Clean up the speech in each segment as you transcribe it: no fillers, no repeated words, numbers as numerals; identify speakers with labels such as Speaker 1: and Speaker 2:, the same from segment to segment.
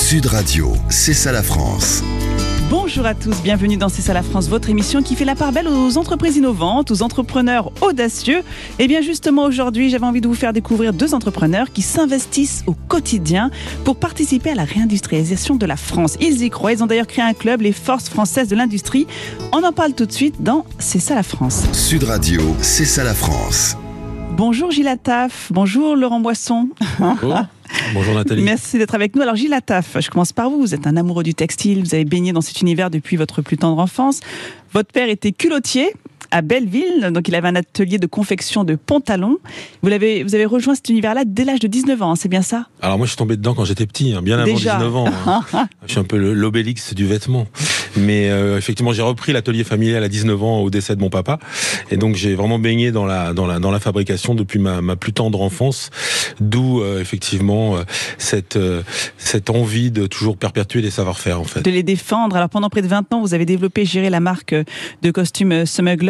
Speaker 1: Sud Radio, c'est ça la France.
Speaker 2: Bonjour à tous, bienvenue dans C'est ça la France, votre émission qui fait la part belle aux entreprises innovantes, aux entrepreneurs audacieux. Et bien justement aujourd'hui, j'avais envie de vous faire découvrir deux entrepreneurs qui s'investissent au quotidien pour participer à la réindustrialisation de la France. Ils y croient, ils ont d'ailleurs créé un club, les Forces Françaises de l'Industrie. On en parle tout de suite dans C'est ça la France.
Speaker 1: Sud Radio, c'est ça la France.
Speaker 2: Bonjour Gilles Attaf, bonjour Laurent Boisson.
Speaker 3: Bonjour. Bonjour Nathalie.
Speaker 2: Merci d'être avec nous. Alors Gilles Attaf, je commence par vous. Vous êtes un amoureux du textile, vous avez baigné dans cet univers depuis votre plus tendre enfance. Votre père était culottier à Belleville, donc il avait un atelier de confection de pantalons. Vous avez rejoint cet univers-là dès l'âge de 19 ans, c'est bien ça ?
Speaker 3: Alors moi je suis tombé dedans quand j'étais petit, bien avant
Speaker 2: Déjà.
Speaker 3: 19 ans. Je suis un peu l'obélix du vêtement. Mais effectivement j'ai repris l'atelier familial à 19 ans au décès de mon papa. Et donc j'ai vraiment baigné dans la fabrication depuis ma plus tendre enfance. D'où effectivement cette envie de toujours perpétuer les savoir-faire en fait.
Speaker 2: De les défendre. Alors pendant près de 20 ans, vous avez développé et géré la marque de costumes Smuggler.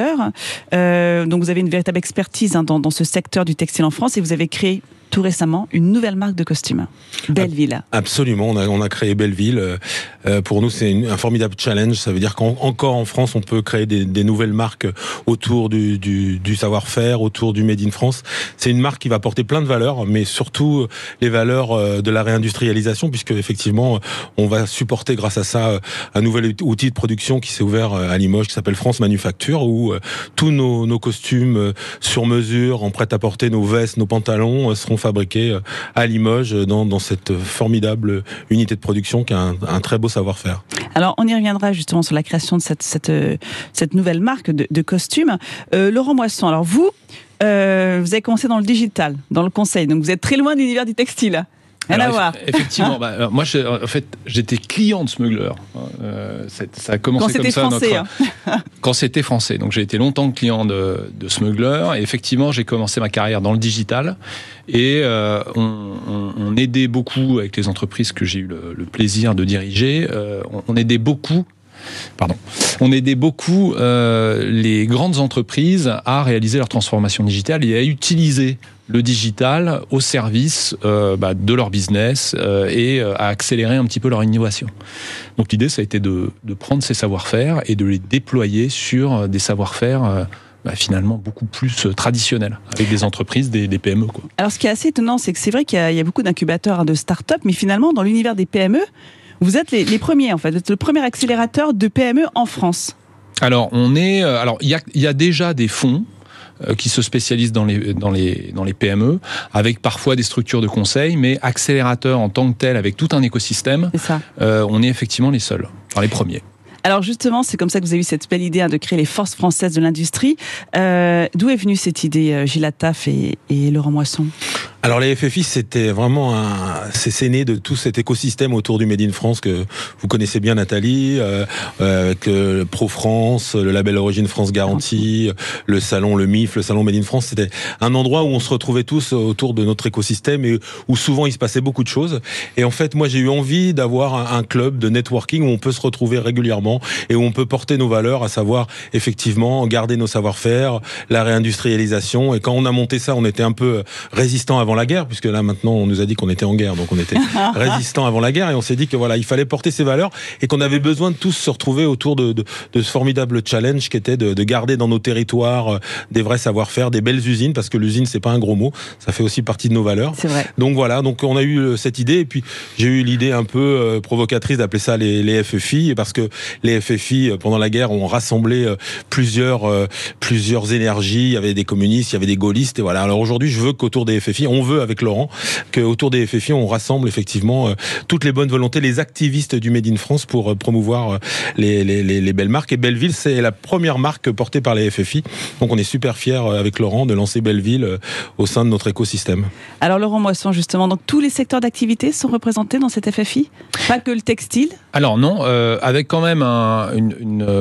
Speaker 2: Donc vous avez une véritable expertise dans ce secteur du textile en France et vous avez créé tout récemment une nouvelle marque de costumes, Belleville.
Speaker 3: Absolument, on a créé Belleville. Pour nous, c'est un formidable challenge. Ça veut dire qu'encore en France, on peut créer des nouvelles marques autour du savoir-faire, autour du Made in France. C'est une marque qui va porter plein de valeurs, mais surtout les valeurs de la réindustrialisation, puisque effectivement, on va supporter grâce à ça un nouvel outil de production qui s'est ouvert à Limoges, qui s'appelle France Manufacture, où tous nos costumes sur mesure, en prêt-à-porter, nos vestes, nos pantalons seront fabriqués à Limoges dans cette formidable unité de production qui a un très beau savoir-faire.
Speaker 2: Alors on y reviendra justement sur la création de cette nouvelle marque de costumes. Laurent Boisson, alors vous avez commencé dans le digital, dans le conseil, donc vous êtes très loin de l'univers du textile. Rien à voir.
Speaker 4: Effectivement, moi j'étais client de Smuggler. Ça a commencé comme ça. Quand c'était français. Donc j'ai été longtemps client de Smuggler. Et effectivement, j'ai commencé ma carrière dans le digital. Et on aidait beaucoup avec les entreprises que j'ai eu le plaisir de diriger. On aidait beaucoup les grandes entreprises à réaliser leur transformation digitale et à utiliser le digital au service de leur business et à accélérer un petit peu leur innovation. Donc l'idée, ça a été de prendre ces savoir-faire et de les déployer sur des savoir-faire finalement beaucoup plus traditionnels, avec des entreprises, des PME. Quoi.
Speaker 2: Alors ce qui est assez étonnant, c'est que c'est vrai qu'il y a beaucoup d'incubateurs, de start-up, mais finalement, dans l'univers des PME, vous êtes les premiers, en fait. Vous êtes le premier accélérateur de PME en France. Alors,
Speaker 4: il y a déjà des fonds qui se spécialisent dans les PME, avec parfois des structures de conseil, mais accélérateurs en tant que tel, avec tout un écosystème,
Speaker 2: c'est ça.
Speaker 4: On est effectivement les seuls, les premiers.
Speaker 2: Alors justement, c'est comme ça que vous avez eu cette belle idée de créer les Forces Françaises de l'Industrie. D'où est venue cette idée, Gilles Attaf et Laurent Boisson ?
Speaker 3: Alors les FFI, c'était vraiment c'est né de tout cet écosystème autour du Made in France que vous connaissez bien, Nathalie, avec Pro France, le label Origine France Garantie, le salon, le MIF, le salon Made in France. C'était un endroit où on se retrouvait tous autour de notre écosystème et où souvent il se passait beaucoup de choses. Et en fait, moi j'ai eu envie d'avoir un club de networking où on peut se retrouver régulièrement et où on peut porter nos valeurs, à savoir effectivement garder nos savoir-faire, la réindustrialisation. Et quand on a monté ça, on était un peu résistant avant la guerre, puisque là maintenant on nous a dit qu'on était en guerre, donc on était résistant avant la guerre, et on s'est dit que voilà, il fallait porter ces valeurs et qu'on avait besoin de tous se retrouver autour de ce formidable challenge qui était de garder dans nos territoires des vrais savoir-faire, des belles usines, parce que l'usine c'est pas un gros mot, ça fait aussi partie de nos valeurs.
Speaker 2: C'est vrai.
Speaker 3: Donc voilà, donc on a eu cette idée, et puis j'ai eu l'idée un peu provocatrice d'appeler ça les FFI, parce que les FFI pendant la guerre ont rassemblé plusieurs énergies. Il y avait des communistes, il y avait des gaullistes, et voilà. Alors aujourd'hui, je veux qu'autour des FFI, on veut avec Laurent qu'autour des FFI, on rassemble effectivement toutes les bonnes volontés, les activistes du Made in France pour promouvoir les belles marques. Et Belleville, c'est la première marque portée par les FFI. Donc on est super fiers avec Laurent de lancer Belleville au sein de notre écosystème.
Speaker 2: Alors Laurent Boisson, justement, donc tous les secteurs d'activité sont représentés dans cette FFI ? Pas que le textile ?
Speaker 4: Alors non, avec quand même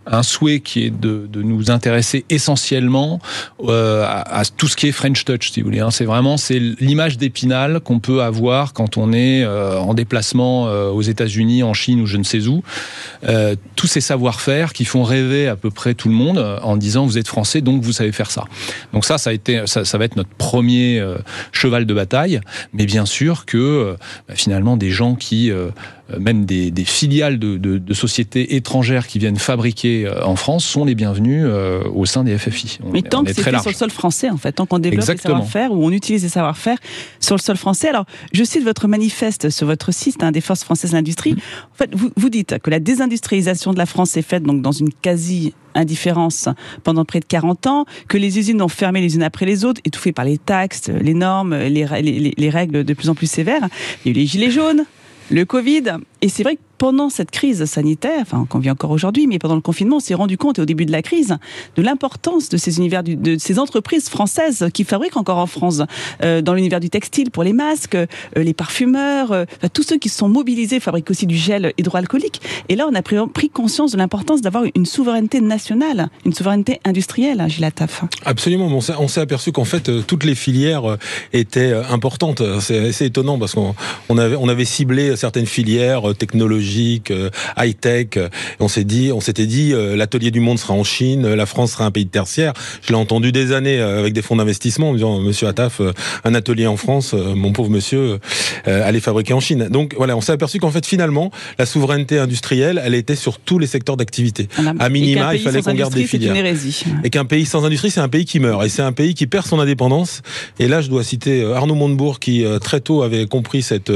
Speaker 4: un souhait qui est de nous intéresser essentiellement à tout ce qui est French Touch, si vous voulez. C'est l'image d'Épinal qu'on peut avoir quand on est en déplacement aux États-Unis, en Chine ou je ne sais où. Tous ces savoir-faire qui font rêver à peu près tout le monde en disant vous êtes français donc vous savez faire ça. Donc ça va être notre premier cheval de bataille. Mais bien sûr que finalement des gens qui même des filiales de sociétés étrangères qui viennent fabriquer en France sont les bienvenus au sein des FFI.
Speaker 2: Mais tant que c'est fait sur le sol français, en fait, tant qu'on développe les savoir-faire ou on utilise les savoir-faire sur le sol français. Alors, je cite votre manifeste sur votre site, des forces françaises de l'industrie. En fait, vous dites que la désindustrialisation de la France est faite donc dans une quasi-indifférence pendant près de 40 ans, que les usines ont fermé les unes après les autres, étouffées par les taxes, les normes, les règles de plus en plus sévères. Il y a eu les gilets jaunes, le Covid, et c'est vrai que pendant cette crise sanitaire, qu'on vit encore aujourd'hui, mais pendant le confinement, on s'est rendu compte, au début de la crise, de l'importance de ces univers, de ces entreprises françaises qui fabriquent encore en France, dans l'univers du textile, pour les masques, les parfumeurs, tous ceux qui se sont mobilisés fabriquent aussi du gel hydroalcoolique. Et là, on a pris conscience de l'importance d'avoir une souveraineté nationale, une souveraineté industrielle, Gilles Attaf.
Speaker 3: Absolument, on s'est aperçu qu'en fait, toutes les filières étaient importantes. C'est étonnant parce qu'on avait ciblé certaines filières technologiques, high-tech. On s'était dit, l'atelier du monde sera en Chine, la France sera un pays de tertiaire. Je l'ai entendu des années avec des fonds d'investissement en me disant, monsieur Attaf, un atelier en France, mon pauvre monsieur, allez fabriquer en Chine. Donc voilà, on s'est aperçu qu'en fait, finalement, la souveraineté industrielle, elle était sur tous les secteurs d'activité. À minima, il fallait qu'on garde des filières. Et qu'un pays sans industrie, c'est un pays qui meurt. Et c'est un pays qui perd son indépendance. Et là, je dois citer Arnaud Montebourg, qui très tôt avait compris cette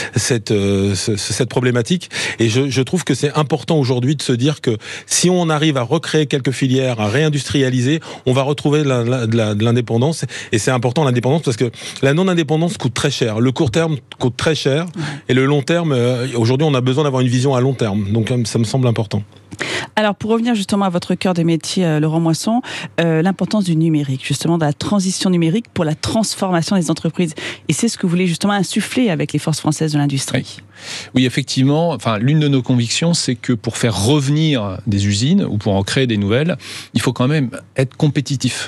Speaker 3: problématique. Et je trouve que c'est important aujourd'hui de se dire que si on arrive à recréer quelques filières, à réindustrialiser, on va retrouver de l'indépendance. Et c'est important l'indépendance parce que la non-indépendance coûte très cher. Le court terme coûte très cher. Et le long terme, aujourd'hui, on a besoin d'avoir une vision à long terme. Donc ça me semble important.
Speaker 2: Alors, pour revenir justement à votre cœur de métier, Laurent Moisson, l'importance du numérique, justement, de la transition numérique pour la transformation des entreprises. Et c'est ce que vous voulez justement insuffler avec les forces françaises de l'industrie.
Speaker 4: Oui, effectivement. L'une de nos convictions, c'est que pour faire revenir des usines ou pour en créer des nouvelles, il faut quand même être compétitif.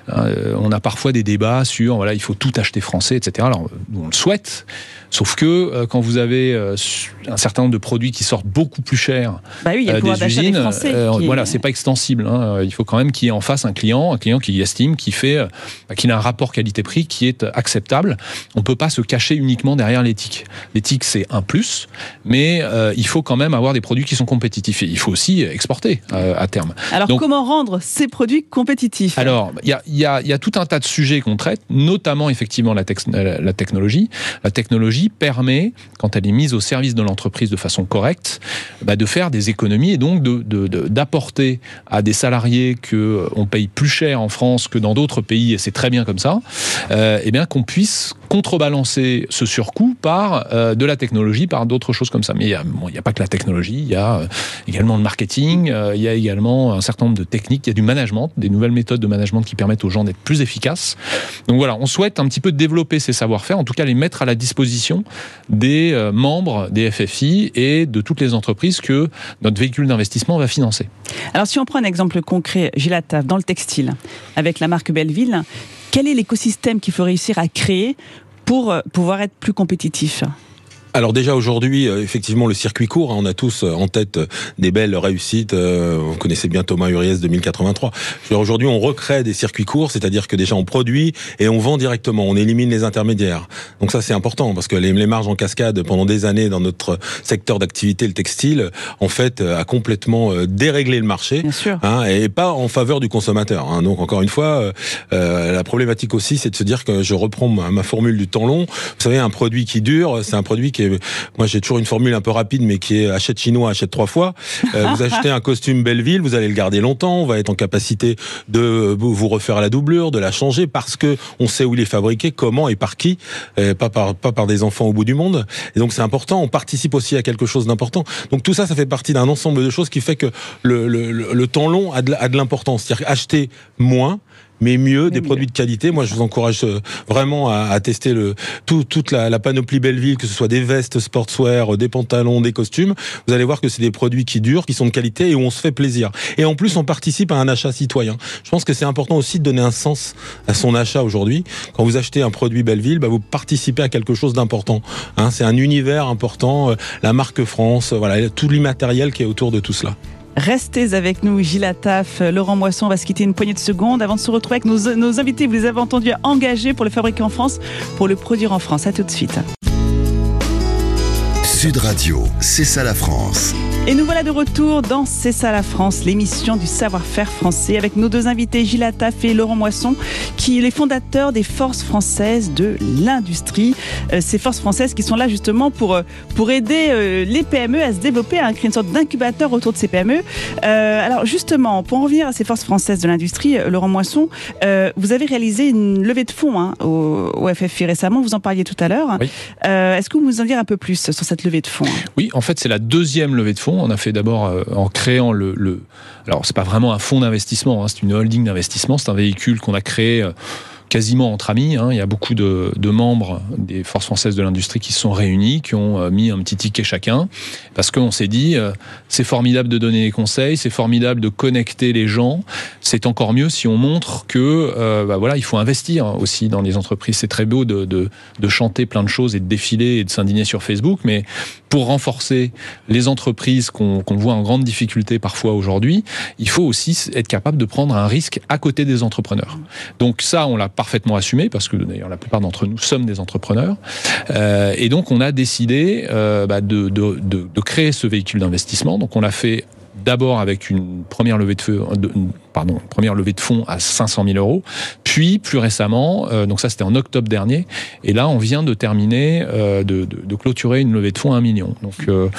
Speaker 4: On a parfois des débats sur, il faut tout acheter français, etc. Alors, nous, on le souhaite. Sauf que quand vous avez un certain nombre de produits qui sortent beaucoup plus cher des usines, c'est pas extensible. Il faut quand même qu'il y ait en face un client qui estime, qu'il a un rapport qualité-prix qui est acceptable. On peut pas se cacher uniquement derrière l'éthique. L'éthique, c'est un plus, mais il faut quand même avoir des produits qui sont compétitifs. Et il faut aussi exporter à terme.
Speaker 2: Alors, comment rendre ces produits compétitifs ?
Speaker 4: Alors, il y a tout un tas de sujets qu'on traite, notamment effectivement la technologie. La technologie permet, quand elle est mise au service de l'entreprise de façon correcte, de faire des économies et donc d'apporter à des salariés qu'on paye plus cher en France que dans d'autres pays, et c'est très bien comme ça, qu'on puisse contrebalancer ce surcoût par de la technologie, par d'autres choses comme ça. Mais il n'y a pas que la technologie, il y a également le marketing, il y a également un certain nombre de techniques, il y a du management, des nouvelles méthodes de management qui permettent aux gens d'être plus efficaces. Donc voilà, on souhaite un petit peu développer ces savoir-faire, en tout cas les mettre à la disposition des membres des FFI et de toutes les entreprises que notre véhicule d'investissement va financer.
Speaker 2: Alors si on prend un exemple concret, Gilles Attaf, dans le textile, avec la marque Belleville, quel est l'écosystème qu'il faut réussir à créer pour pouvoir être plus compétitif ?
Speaker 3: Alors déjà aujourd'hui, effectivement, le circuit court, on a tous en tête des belles réussites. Vous connaissez bien Thomas Uriès 2083. Aujourd'hui, on recrée des circuits courts, c'est-à-dire que déjà on produit et on vend directement, on élimine les intermédiaires. Donc ça, c'est important parce que les marges en cascade pendant des années dans notre secteur d'activité, le textile, en fait, a complètement déréglé le marché, et pas en faveur du consommateur. Donc encore une fois, la problématique aussi, c'est de se dire que je reprends ma formule du temps long. Vous savez, un produit qui dure, c'est un produit moi j'ai toujours une formule un peu rapide mais qui est achète chinois, achète 3 fois. Vous achetez un costume Belleville, vous allez le garder longtemps, on va être en capacité de vous refaire la doublure, de la changer parce que on sait où il est fabriqué, comment et par qui, pas par des enfants au bout du monde. Et donc c'est important, on participe aussi à quelque chose d'important. Donc tout ça fait partie d'un ensemble de choses qui fait que le temps long a de l'importance. C'est-à-dire acheter moins mais mieux, des produits de qualité. Moi, je vous encourage vraiment à tester toute la panoplie Belleville, que ce soit des vestes sportswear, des pantalons, des costumes. Vous allez voir que c'est des produits qui durent, qui sont de qualité et où on se fait plaisir. Et en plus, on participe à un achat citoyen. Je pense que c'est important aussi de donner un sens à son achat aujourd'hui. Quand vous achetez un produit Belleville, vous participez à quelque chose d'important. C'est un univers important, la marque France, voilà, tout l'immatériel qui est autour de tout cela.
Speaker 2: Restez avec nous, Gilles Attaf, Laurent Moisson. On va se quitter une poignée de secondes avant de se retrouver avec nos invités. Vous les avez entendus engagés pour le fabriquer en France, pour le produire en France. À tout de suite.
Speaker 1: Sud Radio, c'est ça la France.
Speaker 2: Et nous voilà de retour dans C'est ça la France, l'émission du savoir-faire français, avec nos deux invités, Gilles Attaf et Laurent Moisson, qui sont les fondateurs des Forces françaises de l'industrie. Ces forces françaises qui sont là justement pour aider les PME à se développer, à créer une sorte d'incubateur autour de ces PME. Alors justement, pour en revenir à ces Forces françaises de l'industrie, Laurent Moisson, vous avez réalisé une levée de fonds au FFI récemment, vous en parliez tout à l'heure. Oui. Est-ce que vous pouvez nous en dire un peu plus sur cette levée de fonds ?
Speaker 4: Oui, en fait, c'est la deuxième levée de fonds. On a fait d'abord en créant alors c'est pas vraiment un fonds d'investissement, c'est une holding d'investissement, c'est un véhicule qu'on a créé quasiment entre amis. Il y a beaucoup de membres des Forces françaises de l'industrie qui se sont réunis, qui ont mis un petit ticket chacun, parce qu'on s'est dit, c'est formidable de donner des conseils, c'est formidable de connecter les gens, c'est encore mieux si on montre que il faut investir aussi dans les entreprises. C'est très beau de chanter plein de choses et de défiler et de s'indigner sur Facebook, mais pour renforcer les entreprises qu'on voit en grande difficulté parfois aujourd'hui, il faut aussi être capable de prendre un risque à côté des entrepreneurs. Donc ça, on l'a parfaitement assumé, parce que d'ailleurs la plupart d'entre nous sommes des entrepreneurs, et donc on a décidé de créer ce véhicule d'investissement. Donc on l'a fait d'abord avec une première levée de fonds à 500 000 euros, puis plus récemment, donc ça c'était en octobre dernier, et là on vient de terminer, de clôturer une levée de fonds à 1 million. Donc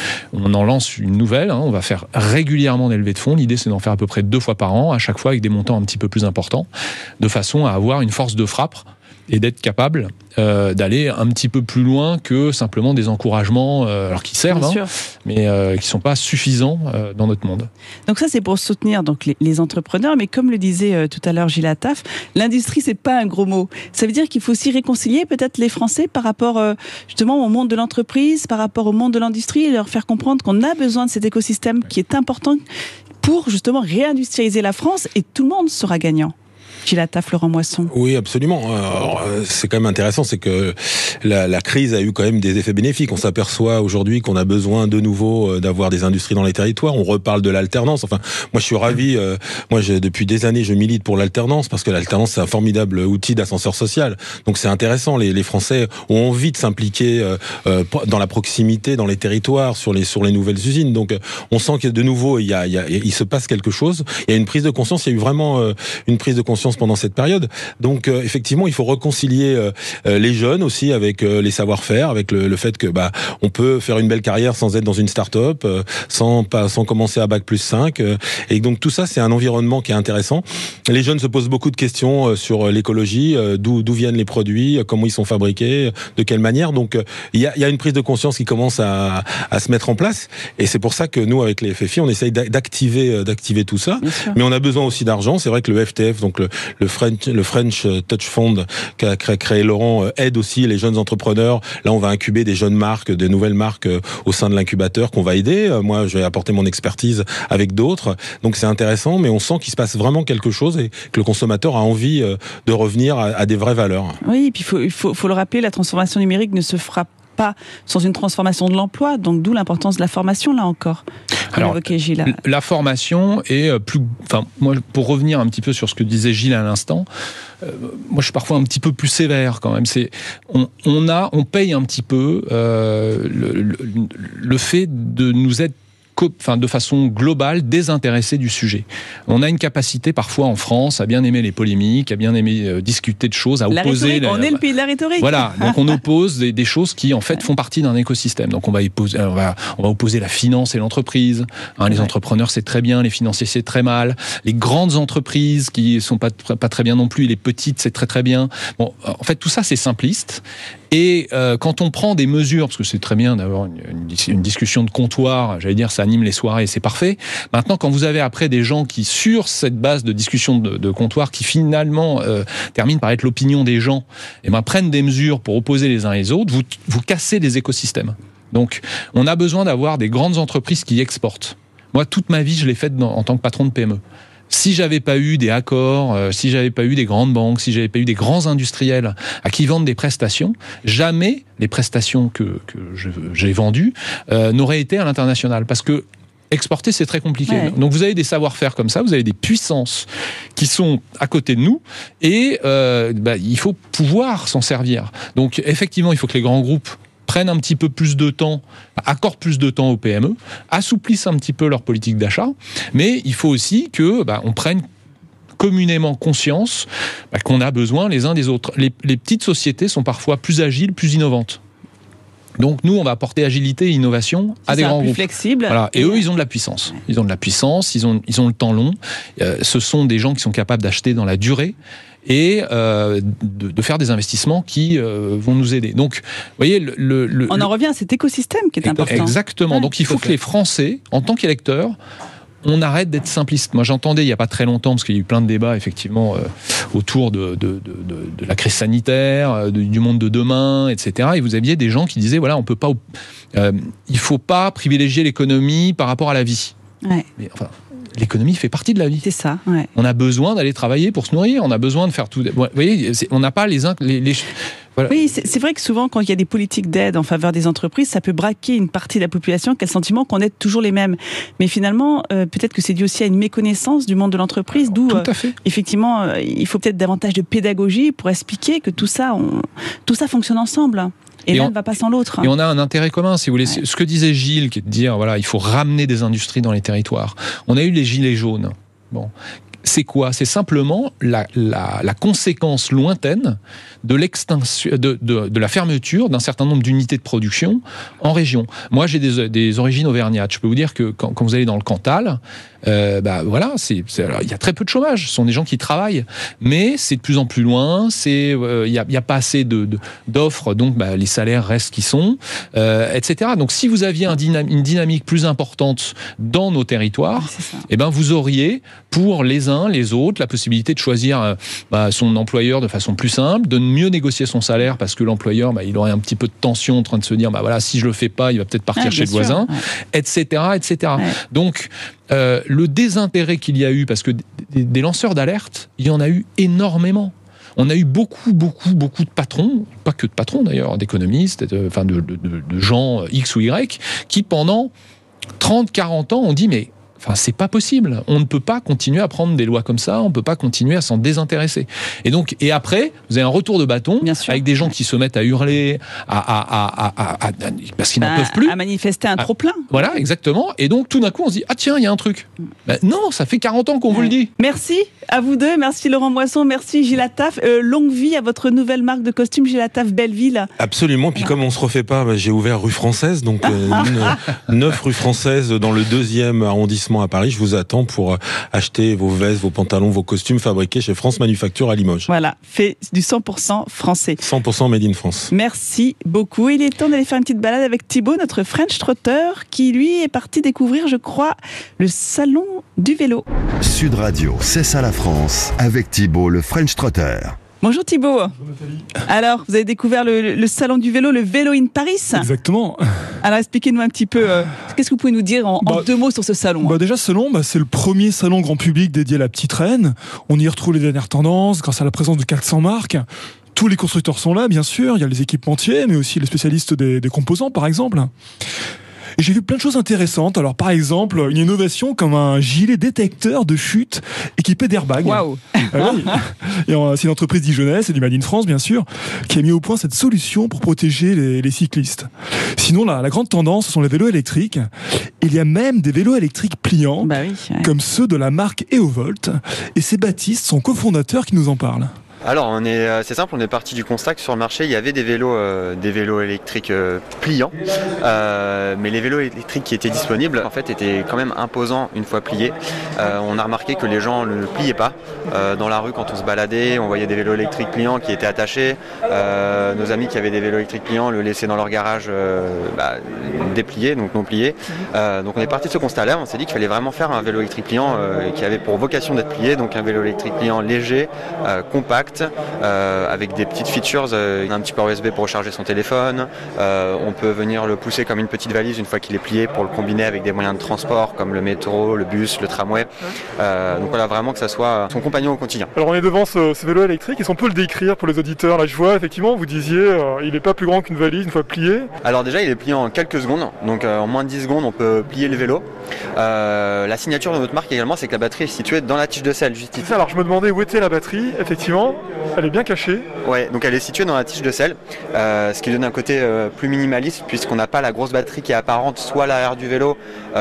Speaker 4: on en lance une nouvelle, on va faire régulièrement des levées de fonds, l'idée c'est d'en faire à peu près 2 fois par an, à chaque fois avec des montants un petit peu plus importants, de façon à avoir une force de frappe et d'être capable d'aller un petit peu plus loin que simplement des encouragements, alors qui servent, mais qui sont pas suffisants dans notre monde.
Speaker 2: Donc ça, c'est pour soutenir donc les entrepreneurs, mais comme le disait tout à l'heure Gilles Attaf, l'industrie, c'est pas un gros mot. Ça veut dire qu'il faut aussi réconcilier peut-être les Français par rapport justement au monde de l'entreprise, par rapport au monde de l'industrie, et leur faire comprendre qu'on a besoin de cet écosystème qui est important pour justement réindustrialiser la France, et tout le monde sera gagnant. Gilles Attaf, Laurent Moisson.
Speaker 3: Oui, absolument. Alors, c'est quand même intéressant, c'est que la crise a eu quand même des effets bénéfiques. On s'aperçoit aujourd'hui qu'on a besoin de nouveau d'avoir des industries dans les territoires. On reparle de l'alternance. Enfin, moi, je suis ravi. Depuis des années, je milite pour l'alternance, parce que l'alternance, c'est un formidable outil d'ascenseur social. Donc, c'est intéressant. Les Français ont envie de s'impliquer dans la proximité, dans les territoires, sur les nouvelles usines. Donc, on sent que de nouveau, il se passe quelque chose. Il y a une prise de conscience. Il y a eu vraiment une prise de conscience pendant cette période. Donc effectivement, il faut réconcilier les jeunes aussi avec les savoir-faire, avec le fait que on peut faire une belle carrière sans être dans une start-up, sans commencer à Bac+5, et donc tout ça, c'est un environnement qui est intéressant. Les jeunes se posent beaucoup de questions sur l'écologie, d'où viennent les produits, comment ils sont fabriqués, de quelle manière. Donc il y a une prise de conscience qui commence à se mettre en place, et c'est pour ça que nous, avec les FFI, on essaye d'activer tout ça. Mais on a besoin aussi d'argent. C'est vrai que le FTF, donc le French Touch Fund qu'a créé Laurent, aide aussi les jeunes entrepreneurs. Là, on va incuber des jeunes marques, des nouvelles marques au sein de l'incubateur qu'on va aider. Moi, je vais apporter mon expertise avec d'autres. Donc, c'est intéressant, mais on sent qu'il se passe vraiment quelque chose et que le consommateur a envie de revenir à des vraies valeurs.
Speaker 2: Oui, et puis il faut le rappeler, la transformation numérique ne se fera pas sans une transformation de l'emploi. Donc, d'où l'importance de la formation, là encore.
Speaker 4: Alors, la formation est moi, pour revenir un petit peu sur ce que disait Gilles à l'instant, moi, je suis parfois un petit peu plus sévère quand même. On paye un petit peu le fait de nous être de façon globale, désintéressé du sujet. On a une capacité parfois en France à bien aimer les polémiques, à bien aimer discuter de choses, à opposer...
Speaker 2: On est le pays de la rhétorique.
Speaker 4: Voilà, donc on oppose des choses qui en fait font partie d'un écosystème. Donc on va opposer la finance et l'entreprise. Les entrepreneurs, c'est très bien, les financiers, c'est très mal. Les grandes entreprises qui sont pas très bien non plus, les petites, c'est très très bien. Bon, en fait, tout ça, c'est simpliste. Et quand on prend des mesures, parce que c'est très bien d'avoir une discussion de comptoir, j'allais dire ça anime les soirées, c'est parfait. Maintenant, quand vous avez après des gens qui, sur cette base de discussion de comptoir, qui finalement terminent par être l'opinion des gens, et prennent des mesures pour opposer les uns les autres, vous cassez des écosystèmes. Donc, on a besoin d'avoir des grandes entreprises qui exportent. Moi, toute ma vie, je l'ai faite en tant que patron de PME. Si j'avais pas eu des accords, si j'avais pas eu des grandes banques, si j'avais pas eu des grands industriels à qui vendent des prestations, jamais les prestations que j'ai vendues n'auraient été à l'international. Parce que exporter, c'est très compliqué. Ouais. Donc vous avez des savoir-faire comme ça, vous avez des puissances qui sont à côté de nous, et il faut pouvoir s'en servir. Donc effectivement, il faut que les grands groupes prennent un petit peu plus de temps, accordent plus de temps aux PME, assouplissent un petit peu leur politique d'achat, mais il faut aussi que on prenne communément conscience qu'on a besoin les uns des autres. Les petites sociétés sont parfois plus agiles, plus innovantes. Donc nous, on va apporter agilité et innovation à des grands groupes.
Speaker 2: Flexible.
Speaker 4: Voilà. Et eux, ils ont de la puissance. Ils ont de la puissance, ils ont le temps long. Ce sont des gens qui sont capables d'acheter dans la durée et de faire des investissements qui vont nous aider. Donc, vous voyez,
Speaker 2: on en revient à cet écosystème qui est important.
Speaker 4: Exactement. Ouais, donc il faut que les Français, en tant qu'électeurs, on arrête d'être simpliste. Moi, j'entendais il n'y a pas très longtemps, parce qu'il y a eu plein de débats, effectivement, autour de la crise sanitaire, du monde de demain, etc. Et vous aviez des gens qui disaient, voilà, on peut pas, il faut pas privilégier l'économie par rapport à la vie.
Speaker 2: Ouais.
Speaker 4: Mais enfin, l'économie fait partie de la vie.
Speaker 2: C'est ça, ouais.
Speaker 4: On a besoin d'aller travailler pour se nourrir, on a besoin de faire tout. Vous voyez, on n'a pas les voilà.
Speaker 2: Oui, c'est vrai que souvent, quand il y a des politiques d'aide en faveur des entreprises, ça peut braquer une partie de la population qui a le sentiment qu'on aide toujours les mêmes. Mais finalement, peut-être que c'est dû aussi à une méconnaissance du monde de l'entreprise, d'où effectivement, il faut peut-être davantage de pédagogie pour expliquer que tout ça fonctionne ensemble. Et l'un ne va pas sans l'autre.
Speaker 4: Et on a un intérêt commun, si vous voulez. Ouais. Ce que disait Gilles, qui est de dire, voilà, il faut ramener des industries dans les territoires. On a eu les gilets jaunes. Bon. C'est quoi ? C'est simplement la conséquence lointaine de l'extinction, de la fermeture d'un certain nombre d'unités de production en région. Moi, j'ai des origines auvergnates. Je peux vous dire que quand vous allez dans le Cantal, voilà, alors, il y a très peu de chômage. Ce sont des gens qui travaillent, mais c'est de plus en plus loin. Il y a pas assez d'offres, donc les salaires restent ce qu'ils sont, etc. Donc, si vous aviez une dynamique plus importante dans nos territoires, vous auriez pour les uns, les autres, la possibilité de choisir son employeur de façon plus simple, de mieux négocier son salaire parce que l'employeur, il aurait un petit peu de tension en train de se dire, voilà, si je le fais pas, il va peut-être partir chez le voisin, etc., etc. Ouais. Donc, le désintérêt qu'il y a eu, parce que des lanceurs d'alerte, il y en a eu énormément. On a eu beaucoup de patrons, pas que de patrons d'ailleurs, d'économistes, de gens X ou Y, qui pendant 30-40 ans ont dit, mais c'est pas possible. On ne peut pas continuer à prendre des lois comme ça. On ne peut pas continuer à s'en désintéresser. Et après, vous avez un retour de bâton avec des gens qui se mettent à hurler, parce qu'ils n'en peuvent plus.
Speaker 2: À manifester un trop-plein.
Speaker 4: Voilà, exactement. Et donc, tout d'un coup, on se dit, tiens, il y a un truc. Non, ça fait 40 ans qu'on vous le dit.
Speaker 2: Merci à vous deux. Merci Laurent Moisson. Merci Gilles Attaf. Longue vie à votre nouvelle marque de costume, Gilles Attaf Belleville.
Speaker 3: Absolument. Puis comme on se refait pas, j'ai ouvert rue Française, donc 9 rue Française dans le 2e arrondissement à Paris. Je vous attends pour acheter vos vestes, vos pantalons, vos costumes fabriqués chez France Manufacture à Limoges.
Speaker 2: Voilà, fait du 100% français.
Speaker 3: 100% made in France.
Speaker 2: Merci beaucoup. Il est temps d'aller faire une petite balade avec Thibaut, notre French Trotter, qui lui est parti découvrir, je crois, le salon du vélo.
Speaker 1: Sud Radio, c'est ça la France, avec Thibaut, le French Trotter.
Speaker 2: Bonjour Thibaut. Bonjour Nathalie. Alors, vous avez découvert le salon du vélo, le Vélo in Paris.
Speaker 5: Exactement.
Speaker 2: Alors, expliquez-nous un petit peu, qu'est-ce que vous pouvez nous dire en 2 mots sur ce salon ?
Speaker 5: Déjà, ce salon, c'est le premier salon grand public dédié à la petite reine. On y retrouve les dernières tendances grâce à la présence de 400 marques. Tous les constructeurs sont là, bien sûr. Il y a les équipementiers, mais aussi les spécialistes des composants, par exemple. Et j'ai vu plein de choses intéressantes. Alors, par exemple, une innovation comme un gilet détecteur de chute équipé d'airbag.
Speaker 2: Waouh.
Speaker 5: C'est une entreprise dijonnaise, c'est du Made in France, bien sûr, qui a mis au point cette solution pour protéger les cyclistes. Sinon, la grande tendance, ce sont les vélos électriques. Il y a même des vélos électriques pliants, comme ceux de la marque Eovolt. Et c'est Baptiste, son cofondateur, qui nous en parle.
Speaker 6: Alors c'est simple, on est parti du constat que sur le marché il y avait des vélos électriques pliants, mais les vélos électriques qui étaient disponibles en fait étaient quand même imposants une fois pliés. On a remarqué que les gens ne pliaient pas. Dans la rue quand on se baladait, on voyait des vélos électriques pliants qui étaient attachés. Nos amis qui avaient des vélos électriques pliants le laissaient dans leur garage dépliés, donc non pliés. Donc on est parti de ce constat-là, on s'est dit qu'il fallait vraiment faire un vélo électrique pliant qui avait pour vocation d'être plié, donc un vélo électrique pliant léger, compact, avec des petites features, un petit port USB pour recharger son téléphone, on peut venir le pousser comme une petite valise une fois qu'il est plié pour le combiner avec des moyens de transport comme le métro, le bus, le tramway. Donc voilà, vraiment que ça soit son compagnon au quotidien.
Speaker 5: Alors on est devant ce vélo électrique, est-ce qu'on peut le décrire pour les auditeurs? Là je vois effectivement, vous disiez, il n'est pas plus grand qu'une valise une fois plié.
Speaker 6: Alors déjà il est plié en quelques secondes, donc en moins de 10 secondes on peut plier le vélo. La signature de notre marque également, c'est que la batterie est située dans la tige de selle, juste ici.
Speaker 5: Alors je me demandais où était la batterie, effectivement, elle est bien cachée.
Speaker 6: Ouais, donc elle est située dans la tige de selle, ce qui donne un côté plus minimaliste puisqu'on n'a pas la grosse batterie qui est apparente soit à l'arrière du vélo,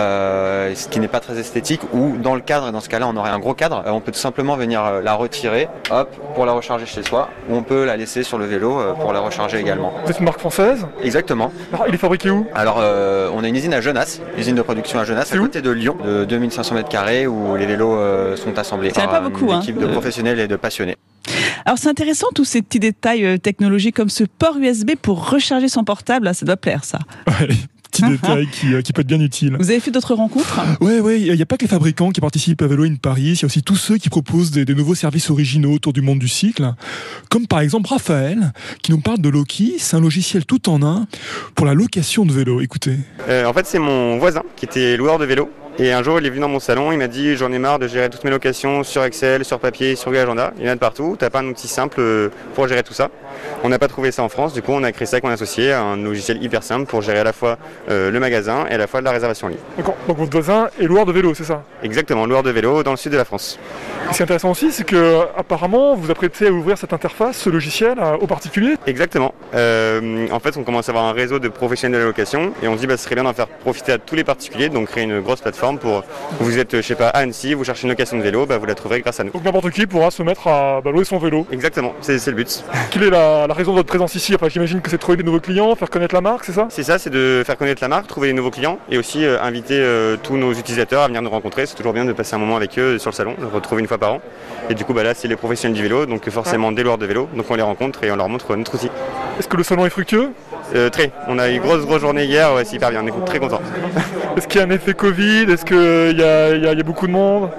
Speaker 6: ce qui n'est pas très esthétique, ou dans le cadre, et dans ce cas-là on aurait un gros cadre, on peut tout simplement venir la retirer, hop, pour la recharger chez soi, ou on peut la laisser sur le vélo pour la recharger également.
Speaker 5: Vous êtes une marque française?
Speaker 6: Exactement.
Speaker 5: Alors, il est fabriqué où?
Speaker 6: Alors on a une usine à Genasse, usine de production à Genasse, à côté de Lyon, de 2500 m² où les vélos sont assemblés
Speaker 2: par pas beaucoup,
Speaker 6: une équipe de professionnels et de passionnés.
Speaker 2: Alors c'est intéressant tous ces petits détails technologiques comme ce port USB pour recharger son portable, ça doit plaire ça.
Speaker 5: Ouais. Petit détail qui peut être bien utile.
Speaker 2: Vous avez fait d'autres rencontres?
Speaker 5: Ouais, il n'y a pas que les fabricants qui participent à Vélo in Paris, il y a aussi tous ceux qui proposent des nouveaux services originaux autour du monde du cycle, comme par exemple Raphaël, qui nous parle de Loki, c'est un logiciel tout en un pour la location de vélos. Écoutez.
Speaker 7: En fait, c'est mon voisin qui était loueur de vélo. Et un jour, il est venu dans mon salon, il m'a dit « J'en ai marre de gérer toutes mes locations sur Excel, sur papier, sur Google Agenda. Il y en a de partout, t'as pas un outil simple pour gérer tout ça ?» On n'a pas trouvé ça en France, du coup on a créé ça avec mon associé, un logiciel hyper simple pour gérer à la fois le magasin et à la fois de la réservation en ligne.
Speaker 5: D'accord, donc votre voisin est loueur de vélo, c'est ça?
Speaker 7: Exactement, loueur de vélo dans le sud de la France.
Speaker 5: Et ce qui est intéressant aussi, c'est que apparemment vous apprêtez à ouvrir cette interface, ce logiciel, aux particuliers.
Speaker 7: Exactement. En fait, on commence à avoir un réseau de professionnels de la location et on se dit ce serait bien d'en faire profiter à tous les particuliers, donc créer une grosse plateforme pour vous êtes, je sais pas, à Annecy, vous cherchez une location de vélo, vous la trouverez grâce à nous.
Speaker 5: Donc n'importe qui pourra se mettre à louer son vélo.
Speaker 7: Exactement, c'est le but.
Speaker 5: Quelle est la raison de votre présence ici? Enfin, j'imagine que c'est de trouver des nouveaux clients, faire connaître la marque, c'est ça?
Speaker 7: C'est ça, c'est de faire connaître la marque, trouver des nouveaux clients et aussi inviter tous nos utilisateurs à venir nous rencontrer. C'est toujours bien de passer un moment avec eux sur le salon, de retrouver une fois par an. Et du coup, là, c'est les professionnels du vélo, donc forcément des loueurs de vélo. Donc on les rencontre et on leur montre notre outil.
Speaker 5: Est-ce que le salon est fructueux?
Speaker 7: Très. On a eu une grosse journée hier, c'est hyper bien, on est très contents.
Speaker 5: Est-ce qu'il y a un effet Covid? Est-ce qu'il y a beaucoup de monde?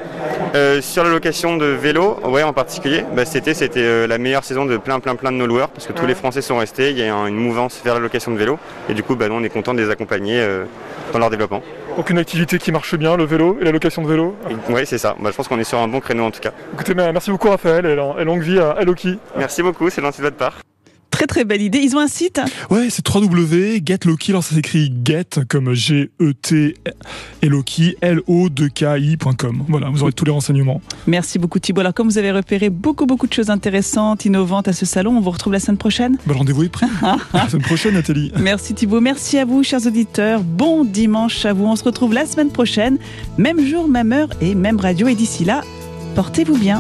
Speaker 7: Sur la location de vélo, ouais, en particulier, c'était la meilleure saison de plein de nos loueurs parce que tous les Français sont restés, il y a une mouvance vers la location de vélo et du coup nous on est content de les accompagner dans leur développement.
Speaker 5: Donc une activité qui marche bien, le vélo et la location de vélo?
Speaker 7: Oui, c'est ça, je pense qu'on est sur un bon créneau en tout cas.
Speaker 5: Écoutez, merci beaucoup Raphaël et longue vie à Loki.
Speaker 7: Merci beaucoup, c'est gentil de votre part.
Speaker 2: Très très belle idée. Ils ont un site?
Speaker 5: Ouais, c'est www.getloki. Alors ça s'écrit get comme G-E-T et Loki, L-O-2-K-I.com. Voilà, vous aurez tous les renseignements.
Speaker 2: Merci beaucoup Thibault. Alors comme vous avez repéré beaucoup de choses intéressantes, innovantes à ce salon, on vous retrouve la semaine prochaine.
Speaker 5: Le rendez-vous est pris. La semaine prochaine, Nathalie.
Speaker 2: Merci Thibault. Merci à vous, chers auditeurs. Bon dimanche à vous. On se retrouve la semaine prochaine. Même jour, même heure et même radio. Et d'ici là, portez-vous bien.